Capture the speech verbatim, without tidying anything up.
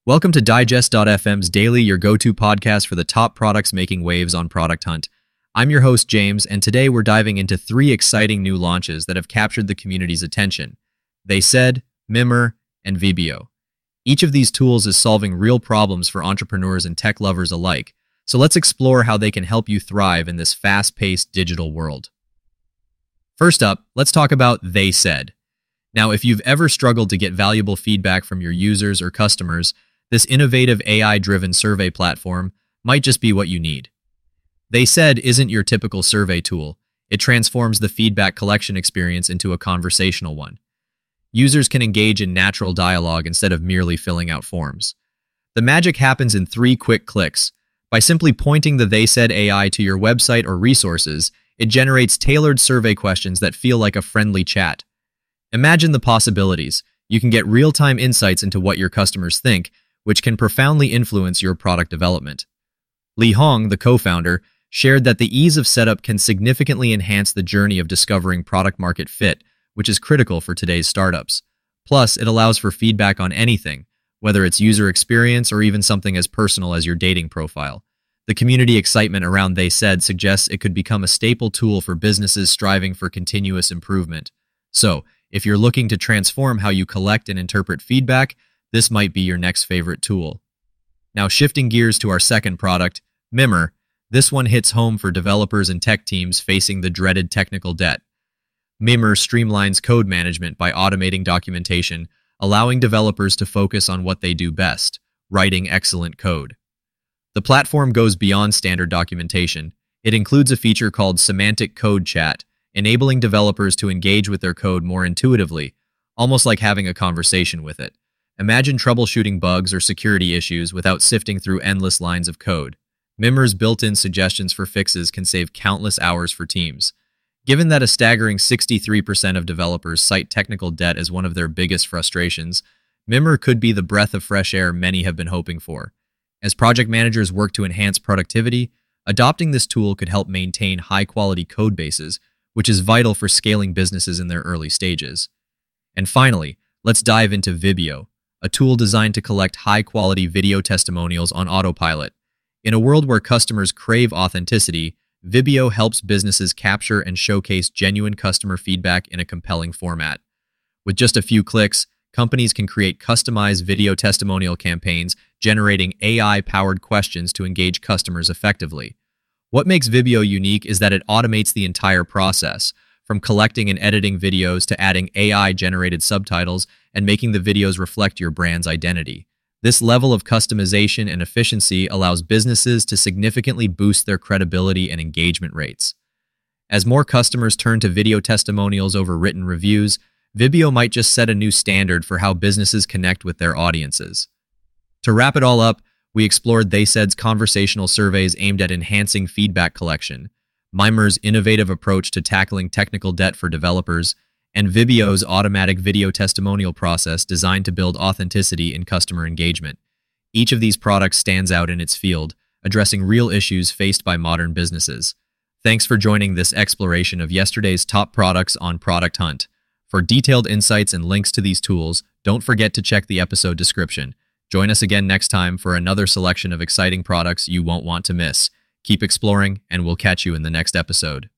Welcome to Digest dot f m's daily, your go-to podcast for the top products making waves on Product Hunt. I'm your host, James, and today we're diving into three exciting new launches that have captured the community's attention. TheySaid, Mimir, and Vibio. Each of these tools is solving real problems for entrepreneurs and tech lovers alike, so let's explore how they can help you thrive in this fast-paced digital world. First up, let's talk about TheySaid. Now, if you've ever struggled to get valuable feedback from your users or customers, this innovative A I-driven survey platform might just be what you need. TheySaid isn't your typical survey tool. It transforms the feedback collection experience into a conversational one. Users can engage in natural dialogue instead of merely filling out forms. The magic happens in three quick clicks. By simply pointing the TheySaid A I to your website or resources, it generates tailored survey questions that feel like a friendly chat. Imagine the possibilities. You can get real-time insights into what your customers think, which can profoundly influence your product development. Li Hong, the co-founder, shared that the ease of setup can significantly enhance the journey of discovering product-market fit, which is critical for today's startups. Plus, it allows for feedback on anything, whether it's user experience or even something as personal as your dating profile. The community excitement around TheySaid suggests it could become a staple tool for businesses striving for continuous improvement. So, if you're looking to transform how you collect and interpret feedback, this might be your next favorite tool. Now, shifting gears to our second product, Mimir, this one hits home for developers and tech teams facing the dreaded technical debt. Mimir streamlines code management by automating documentation, allowing developers to focus on what they do best, writing excellent code. The platform goes beyond standard documentation. It includes a feature called Semantic Code Chat, enabling developers to engage with their code more intuitively, almost like having a conversation with it. Imagine troubleshooting bugs or security issues without sifting through endless lines of code. Mimir's built-in suggestions for fixes can save countless hours for teams. Given that a staggering sixty-three percent of developers cite technical debt as one of their biggest frustrations, Mimir could be the breath of fresh air many have been hoping for. As project managers work to enhance productivity, adopting this tool could help maintain high-quality code bases, which is vital for scaling businesses in their early stages. And finally, let's dive into Vibio, a tool designed to collect high-quality video testimonials on autopilot. In a world where customers crave authenticity, Vibio helps businesses capture and showcase genuine customer feedback in a compelling format. With just a few clicks, companies can create customized video testimonial campaigns, generating A I-powered questions to engage customers effectively. What makes Vibio unique is that it automates the entire process, from collecting and editing videos to adding A I-generated subtitles and making the videos reflect your brand's identity. This level of customization and efficiency allows businesses to significantly boost their credibility and engagement rates. As more customers turn to video testimonials over written reviews, Vibio might just set a new standard for how businesses connect with their audiences. To wrap it all up, we explored TheySaid's conversational surveys aimed at enhancing feedback collection, Mimir's innovative approach to tackling technical debt for developers, and Vibio's automatic video testimonial process designed to build authenticity in customer engagement. Each of these products stands out in its field, addressing real issues faced by modern businesses. Thanks for joining this exploration of yesterday's top products on Product Hunt. For detailed insights and links to these tools, don't forget to check the episode description. Join us again next time for another selection of exciting products you won't want to miss. Keep exploring, and we'll catch you in the next episode.